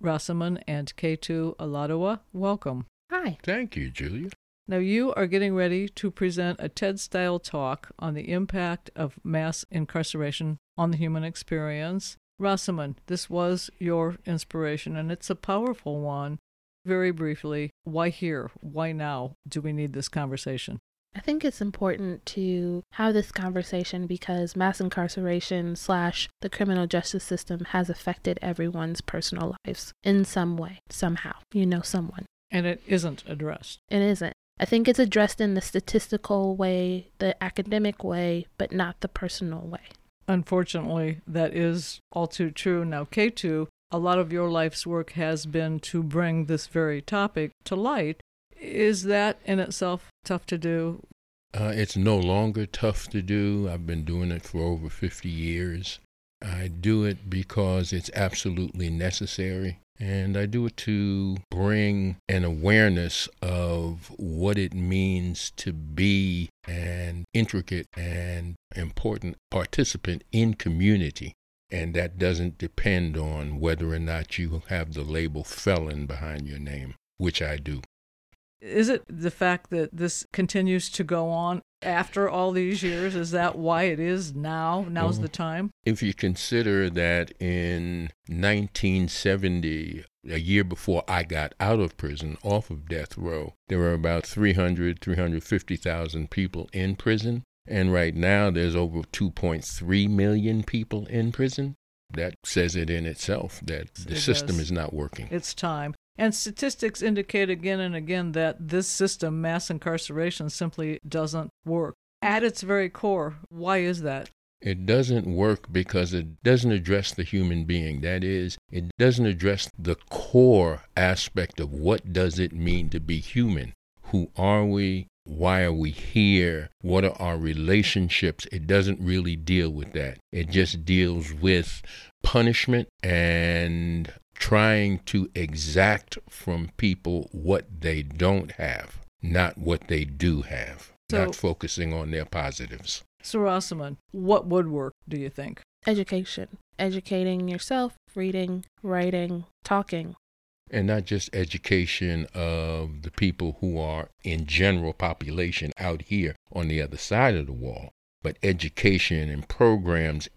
Rosamond and K2 Oladowa. Welcome. Hi. Thank you, Julia. Now, you are getting ready to present a TED-style talk on the impact of mass incarceration on the human experience. Rosamond, this was your inspiration, and it's a powerful one. Very briefly, why here? Why now do we need this conversation? I think it's important to have this conversation because mass incarceration / the criminal justice system has affected everyone's personal lives in some way, somehow, someone. And it isn't addressed. It isn't. I think it's addressed in the statistical way, the academic way, but not the personal way. Unfortunately, that is all too true. Now, K2, a lot of your life's work has been to bring this very topic to light. Is that in itself tough to do? It's no longer tough to do. I've been doing it for over 50 years. I do it because it's absolutely necessary. And I do it to bring an awareness of what it means to be an intricate and important participant in community. And that doesn't depend on whether or not you have the label felon behind your name, which I do. Is it the fact that this continues to go on after all these years? Is that why it is now? Now's the time? If you consider that in 1970, a year before I got out of prison, off of death row, there were about 350,000 people in prison. And right now, there's over 2.3 million people in prison. That says it in itself, that the system is not working. It's time. And statistics indicate again and again that this system, mass incarceration, simply doesn't work. At its very core, why is that? It doesn't work because it doesn't address the human being. That is, it doesn't address the core aspect of what does it mean to be human. Who are we? Why are we here? What are our relationships? It doesn't really deal with that. It just deals with punishment and trying to exact from people what they don't have, not what they do have, not focusing on their positives. So, Rosamond, what would work, do you think? Education. Educating yourself, reading, writing, talking. And not just education of the people who are in general population out here on the other side of the wall, but education and programs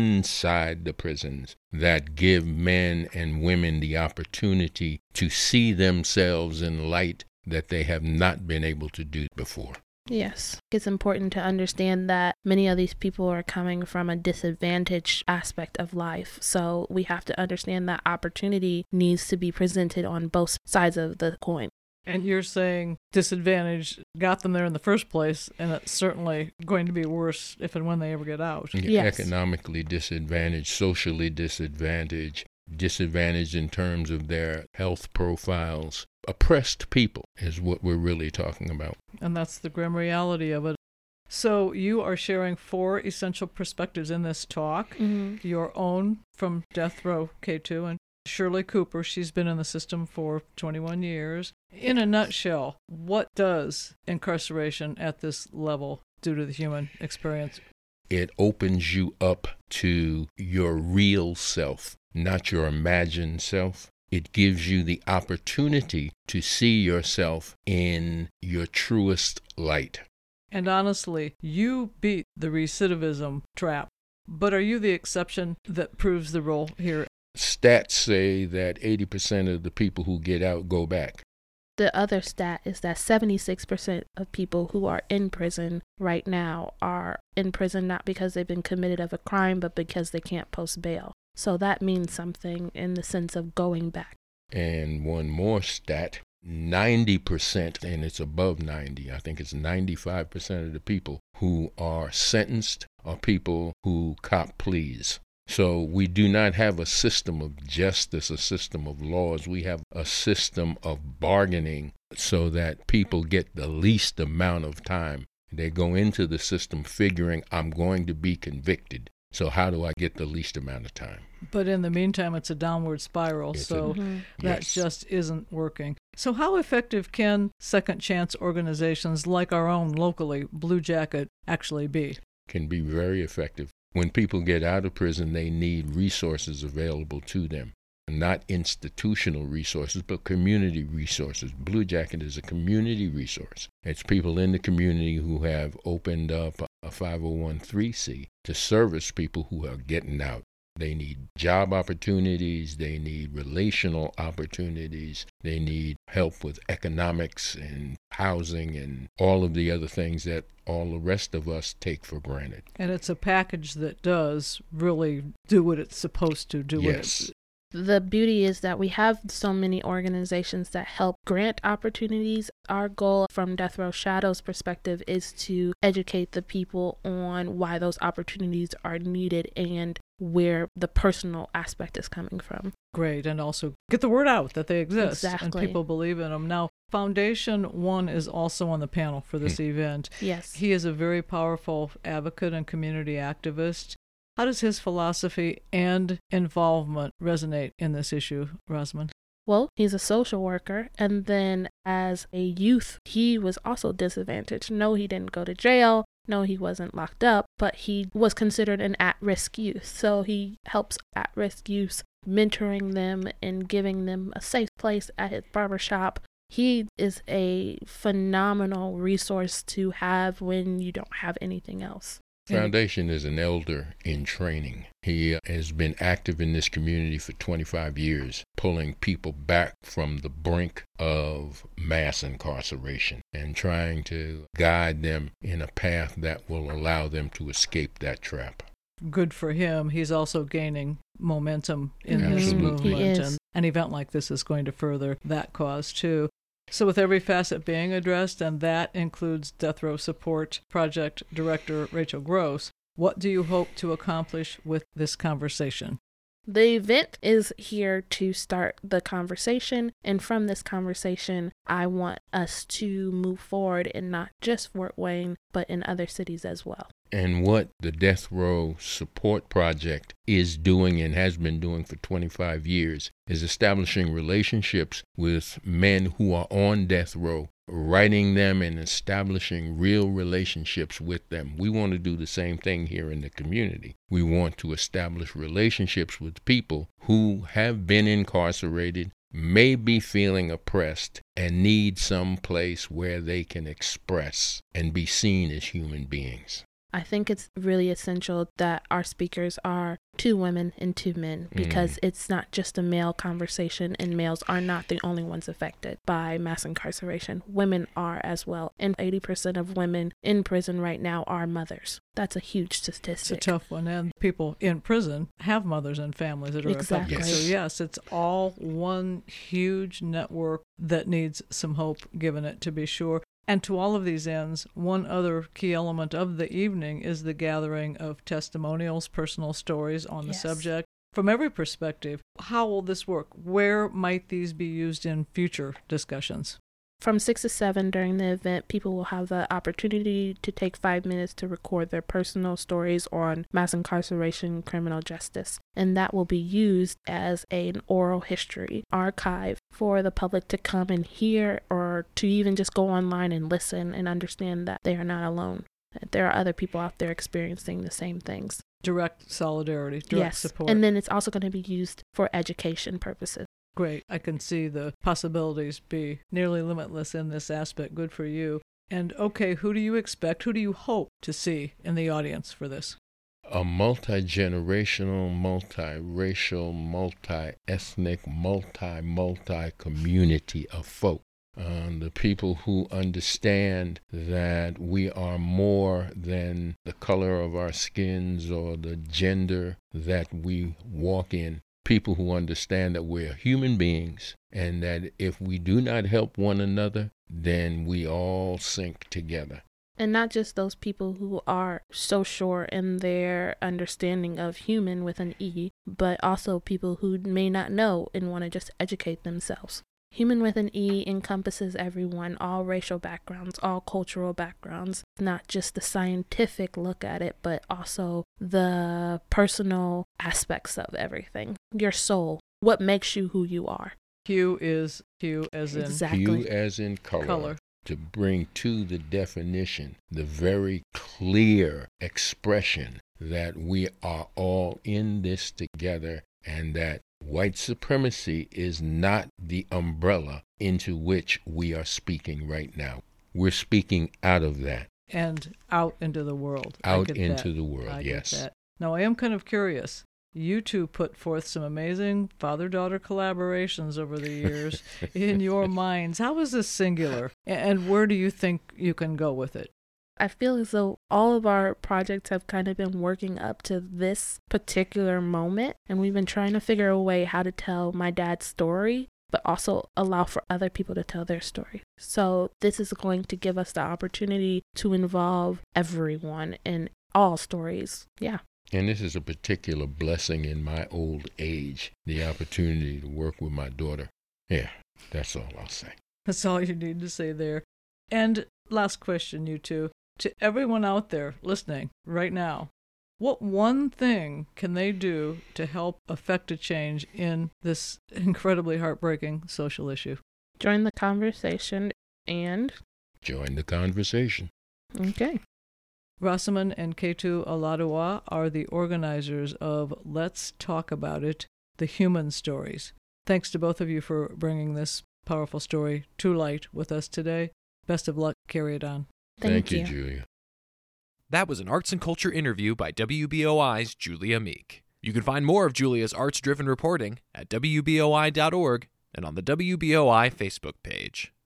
inside the prisons that give men and women the opportunity to see themselves in light that they have not been able to do before. Yes. It's important to understand that many of these people are coming from a disadvantaged aspect of life. So we have to understand that opportunity needs to be presented on both sides of the coin. And you're saying disadvantage got them there in the first place, and it's certainly going to be worse if and when they ever get out. Yes. Economically disadvantaged, socially disadvantaged, disadvantaged in terms of their health profiles. Oppressed people is what we're really talking about. And that's the grim reality of it. So you are sharing 4 essential perspectives in this talk. Mm-hmm. Your own from death row, K2, and Shirley Cooper. She's been in the system for 21 years. In a nutshell, what does incarceration at this level do to the human experience? It opens you up to your real self, not your imagined self. It gives you the opportunity to see yourself in your truest light. And honestly, you beat the recidivism trap. But are you the exception that proves the rule here? Stats say that 80% of the people who get out go back. The other stat is that 76% of people who are in prison right now are in prison not because they've been committed of a crime, but because they can't post bail. So that means something in the sense of going back. And one more stat, 90%, and it's above 90, I think it's 95% of the people who are sentenced are people who cop pleas. So we do not have a system of justice, a system of laws. We have a system of bargaining so that people get the least amount of time. They go into the system figuring, I'm going to be convicted. So how do I get the least amount of time? But in the meantime, it's a downward spiral, that just isn't working. So how effective can second chance organizations like our own locally, Blue Jacket, actually be? Can be very effective. When people get out of prison, they need resources available to them. not institutional resources, but community resources. Blue Jacket is a community resource. It's people in the community who have opened up a 501(c) to service people who are getting out. They need job opportunities, they need relational opportunities, they need help with economics and housing and all of the other things that all the rest of us take for granted. And it's a package that does really do what it's supposed to do. Yes. The beauty is that we have so many organizations that help grant opportunities. Our goal from Death Row Shadow's perspective is to educate the people on why those opportunities are needed and where the personal aspect is coming from. Great, and also get the word out that they exist. Exactly. And people believe in them. Now, Foundation One is also on the panel for this event. Yes. He is a very powerful advocate and community activist. How does his philosophy and involvement resonate in this issue, Rosamond? Well, he's a social worker, and then as a youth, he was also disadvantaged. No, he didn't go to jail. No, he wasn't locked up, but he was considered an at-risk youth. So he helps at-risk youths, mentoring them and giving them a safe place at his barbershop. He is a phenomenal resource to have when you don't have anything else. Foundation is an elder in training. He has been active in this community for 25 years, pulling people back from the brink of mass incarceration and trying to guide them in a path that will allow them to escape that trap. Good for him. He's also gaining momentum in this Absolutely. movement. He is. And an event like this is going to further that cause, too. So with every facet being addressed, and that includes Death Row Support Project Director Rachel Gross, what do you hope to accomplish with this conversation? The event is here to start the conversation, and from this conversation, I want us to move forward in not just Fort Wayne, but in other cities as well. And what the Death Row Support Project is doing and has been doing for 25 years is establishing relationships with men who are on death row, writing them and establishing real relationships with them. We want to do the same thing here in the community. We want to establish relationships with people who have been incarcerated, may be feeling oppressed, and need some place where they can express and be seen as human beings. I think it's really essential that our speakers are 2 women and 2 men, because it's not just a male conversation, and males are not the only ones affected by mass incarceration. Women are as well, and 80% of women in prison right now are mothers. That's a huge statistic. It's a tough one, and people in prison have mothers and families that are Exactly. affected. So yes, it's all one huge network that needs some hope given it, to be sure. And to all of these ends, one other key element of the evening is the gathering of testimonials, personal stories on the subject. From every perspective, how will this work? Where might these be used in future discussions? From 6 to 7 during the event, people will have the opportunity to take 5 minutes to record their personal stories on mass incarceration, criminal justice. And that will be used as an oral history archive for the public to come and hear, or to even just go online and listen and understand that they are not alone, that there are other people out there experiencing the same things. Direct solidarity, direct support. And then it's also going to be used for education purposes. Great. I can see the possibilities be nearly limitless in this aspect. Good for you. And okay, who do you expect, who do you hope to see in the audience for this? A multi-generational, multi-racial, multi-ethnic, multi-community of folk. The people who understand that we are more than the color of our skins or the gender that we walk in. People who understand that we're human beings, and that if we do not help one another, then we all sink together. And not just those people who are so sure in their understanding of human with an E, but also people who may not know and want to just educate themselves. Human with an E encompasses everyone, all racial backgrounds, all cultural backgrounds, not just the scientific look at it, but also the personal aspects of everything. Your soul, what makes you who you are. Hue is hue as in Exactly. Hue as in color. To bring to the definition the very clear expression that we are all in this together, and that White supremacy is not the umbrella into which we are speaking right now. We're speaking out of that. And out into the world. Out into the world, yes. Get that. Now, I am kind of curious. You two put forth some amazing father-daughter collaborations over the years in your minds. How is this singular? And where do you think you can go with it? I feel as though all of our projects have kind of been working up to this particular moment, and we've been trying to figure a way how to tell my dad's story, but also allow for other people to tell their story. So this is going to give us the opportunity to involve everyone in all stories. Yeah. And this is a particular blessing in my old age, the opportunity to work with my daughter. Yeah, that's all I'll say. That's all you need to say there. And last question, you two. To everyone out there listening right now, what one thing can they do to help affect a change in this incredibly heartbreaking social issue? Join the conversation and... Join the conversation. Okay. Rosamond and Ketu Oladuwa are the organizers of Let's Talk About It, the Human Stories. Thanks to both of you for bringing this powerful story to light with us today. Best of luck. Carry it on. Thank you, Julia. That was an Arts and Culture interview by WBOI's Julia Meek. You can find more of Julia's arts-driven reporting at WBOI.org and on the WBOI Facebook page.